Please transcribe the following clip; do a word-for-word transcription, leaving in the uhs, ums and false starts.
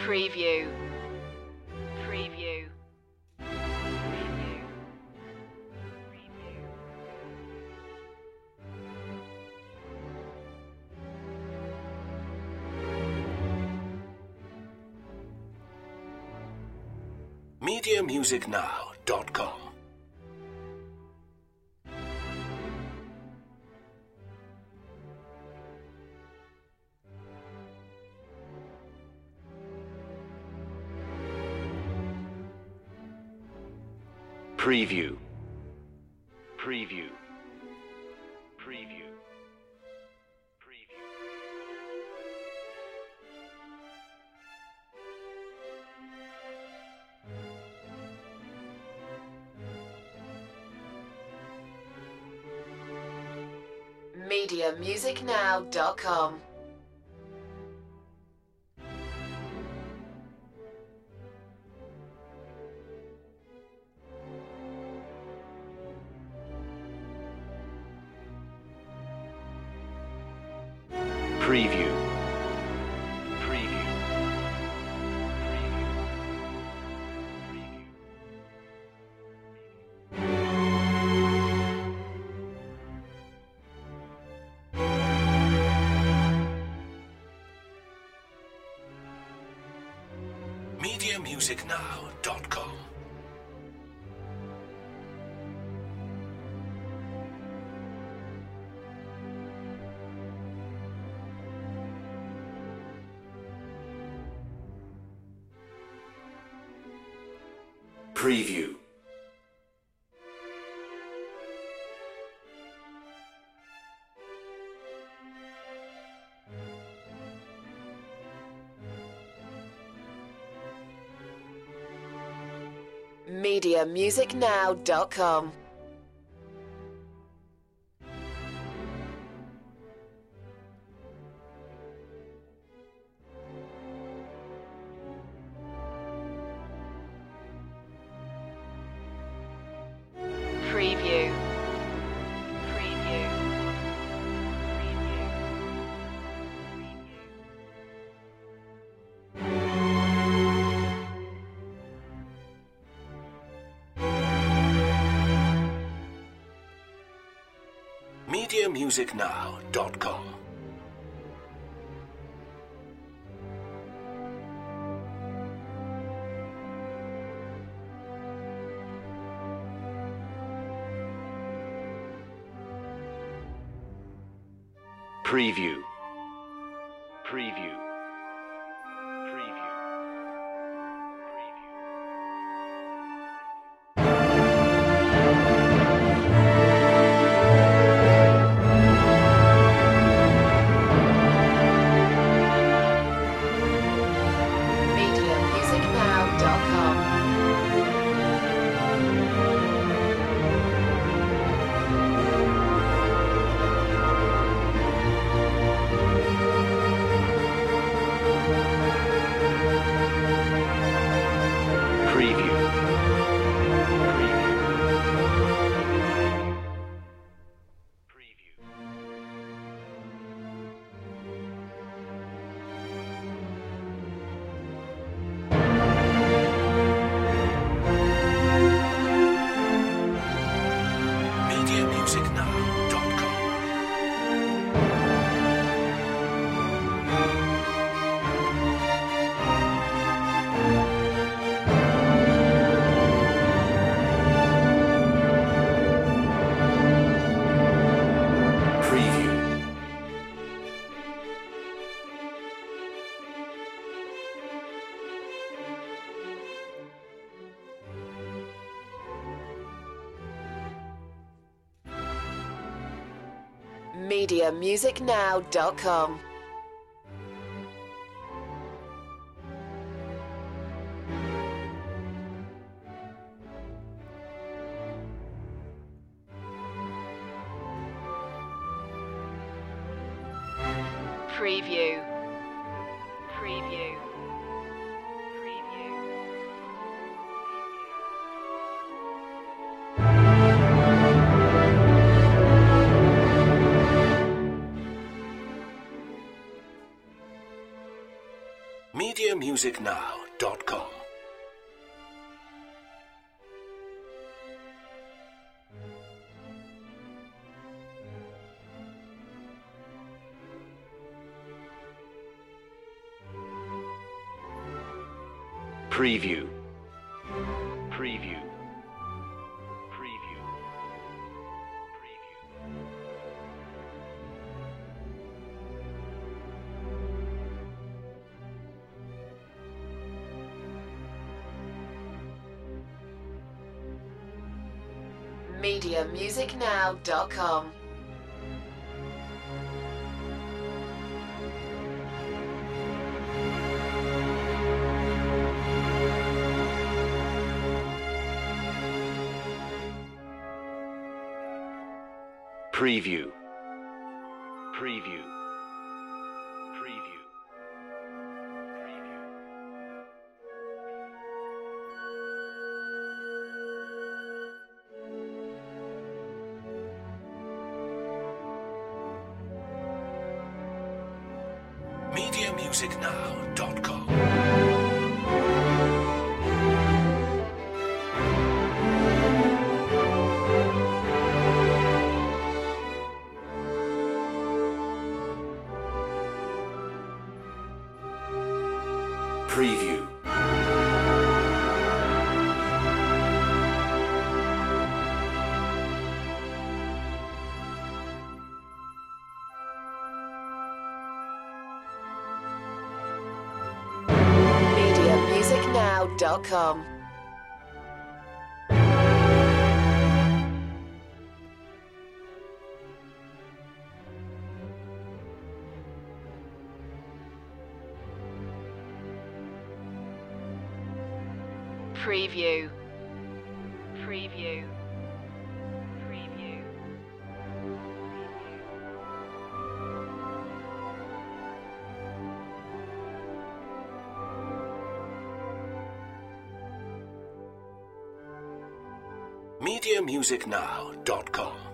Preview. Preview. Preview. Preview. media music now dot com. Preview. Preview. Preview. Preview. media music now dot com. Preview. Preview. Preview. Preview. media music now dot com. Preview. media music now dot com. Preview. Preview. Preview. media music now dot com. Preview. Preview. Preview. media music now dot com. Preview. Preview. Preview. media music now dot com. Preview. media music now dot com. Preview. Preview. Preview. Media media music now dot com. Preview. Preview. Preview. media music now dot com. Preview. Preview. Preview. media music now dot com. Preview. media music now dot com. Preview. Preview. Preview. media music now dot com.